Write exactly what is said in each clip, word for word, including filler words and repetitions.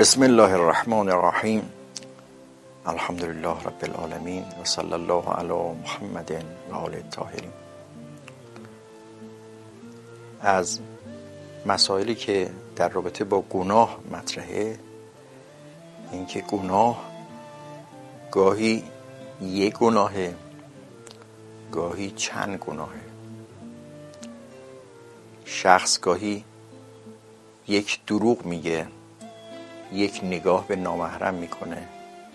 بسم الله الرحمن الرحیم. الحمد لله رب العالمین و صلی الله علی محمد و آل الطاهرین. از مسائلی که در رابطه با گناه مطرحه اینکه گناه گاهی یک گناهه، گاهی چند گناهه. شخص گاهی یک دروغ میگه، یک نگاه به نامحرم میکنه،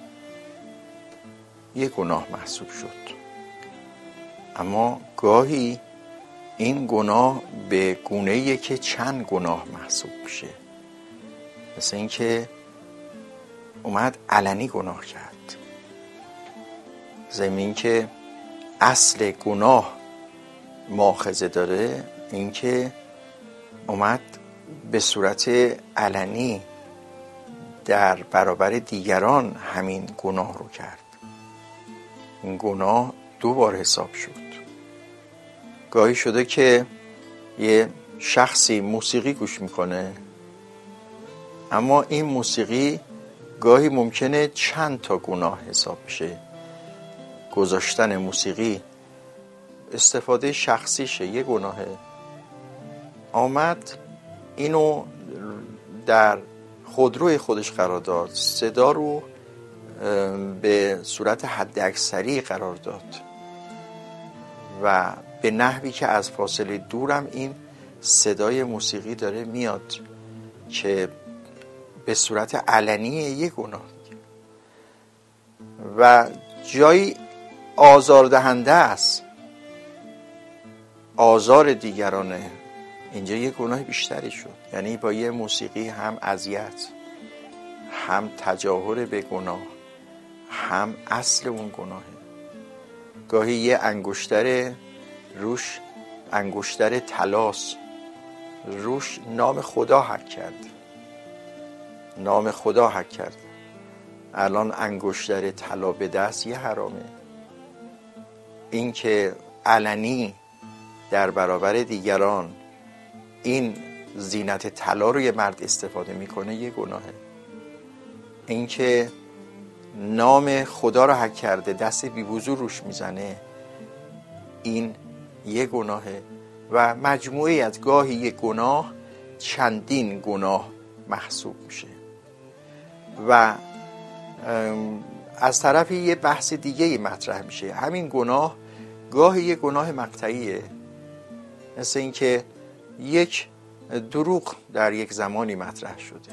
یک گناه محسوب شد. اما گاهی این گناه به گونه‌ایه که چند گناه محسوب میشه. مثل این که اومد علنی گناه کرد، ضمن این که اصل گناه مؤاخذه داره، این که اومد به صورت علنی در برابر دیگران همین گناه رو کرد. این گناه دو بار حساب شد. گاهی شده که یه شخصی موسیقی گوش میکنه، اما این موسیقی گاهی ممکنه چند تا گناه حساب بشه. گذاشتن موسیقی استفاده شخصیشه، یه گناهه. آمد اینو در خودروی خودش قرار داد، صدا رو به صورت حد اکثری قرار داد و به نحوی که از فاصله دورم این صدای موسیقی داره میاد که به صورت علنی یک گناه و جایی آزاردهنده است، آزار دیگرانه. اینجا یه گناه بیشتری شد. یعنی با یه موسیقی هم اذیت، هم تجاهر به گناه، هم اصل اون گناهه. گاهی یه انگشتر روش، انگشتر طلاست، روش نام خدا حک کرد، نام خدا حک کرد. الان انگشتر طلا به دست یه حرامه. این که علنی در برابر دیگران این زینت طلا رو یه مرد استفاده میکنه یه گناهه. این که نام خدا رو حک کرده، دست بی‌وضو روش میزنه، این یه گناهه. و مجموعی از گاهی یه گناه چندین گناه محسوب میشه. و از طرفی یه بحث دیگه مطرح میشه. همین گناه گاهی یه گناه مقطعیه، مثل این که یک دروغ در یک زمانی مطرح شده،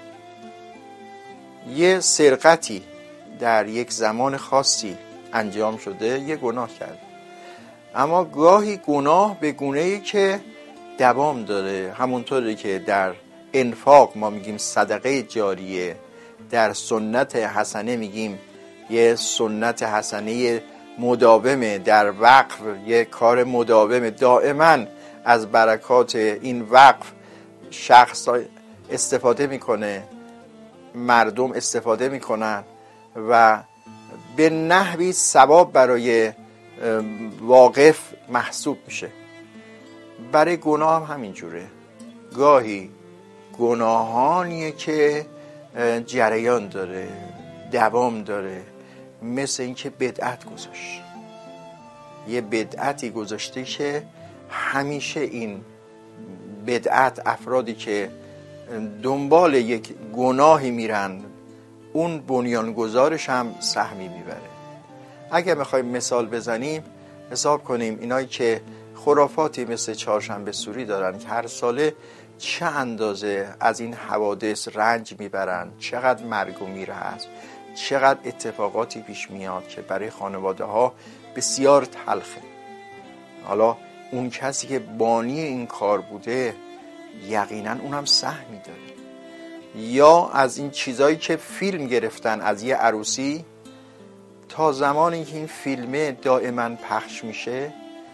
یه سرقتی در یک زمان خاصی انجام شده، یه گناه کرد. اما گاهی گناه به گونه‌ای که دوام داره، همونطوری که در انفاق ما میگیم صدقه جاریه، در سنت حسنه میگیم یه سنت حسنه مداومه، در وقف یه کار مداومه، دائما از برکات این وقف شخص استفاده میکنه، مردم استفاده میکنن و به نحوی ثواب برای واقف محسوب میشه. برای گناه هم همینجوره. گاهی گناهانیه که جریان داره، دوام داره، مثل اینکه بدعت گذاشت، یه بدعتی گذاشته که همیشه این بدعت، افرادی که دنبال یک گناهی میرن، اون بنیانگذارش هم سهمی میبره. اگه میخوایم مثال بزنیم، حساب کنیم اینایی که خرافاتی مثل چهارشنبه سوری دارن که هر ساله چه اندازه از این حوادث رنج میبرن، چقدر مرگ و میر هست، چقدر اتفاقاتی پیش میاد که برای خانواده ها بسیار تلخه. حالا اون کسی که بانی این کار بوده یقینا اونم سهمی داره. یا از این چیزایی که فیلم گرفتن از یه عروسی، تا زمانی که این فیلمه دائما پخش میشه،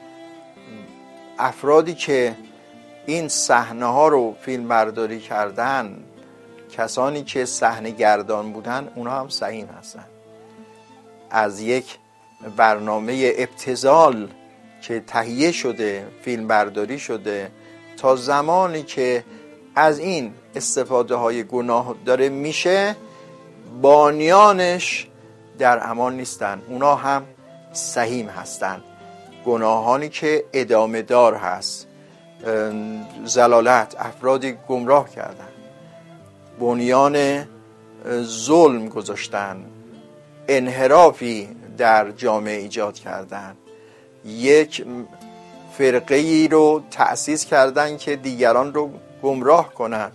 افرادی که این صحنه ها رو فیلم برداری کردن، کسانی که صحنه گردان بودن، اونا هم سهیم هستن. از یک برنامه ابتذال که تهیه شده، فیلم برداری شده، تا زمانی که از این استفاده های گناه داره میشه، بانیانش در امان نیستن، اونا هم سهیم هستن. گناهانی که ادامه دار هست، زلالت، افرادی گمراه کردن، بنیان ظلم گذاشتن، انحرافی در جامعه ایجاد کردن، یک فرقه ای رو تأسیس کردن که دیگران رو گمراه کنن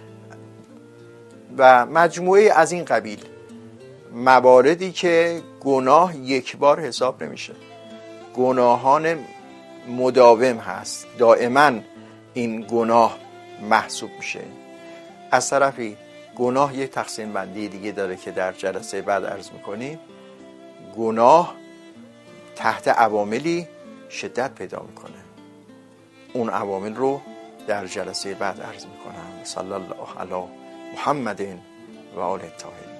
و مجموعه از این قبیل مواردی که گناه یک بار حساب نمیشه، گناهان مداوم هست، دائما این گناه محسوب میشه. از طرفی گناه یک تقسیم بندی دیگه داره که در جلسه بعد عرض میکنیم. گناه تحت عواملی شدت پیدا میکنه، اون عوامل رو در جلسه بعد عرض میکنم. صلی الله علی محمد و آله الطاهرین.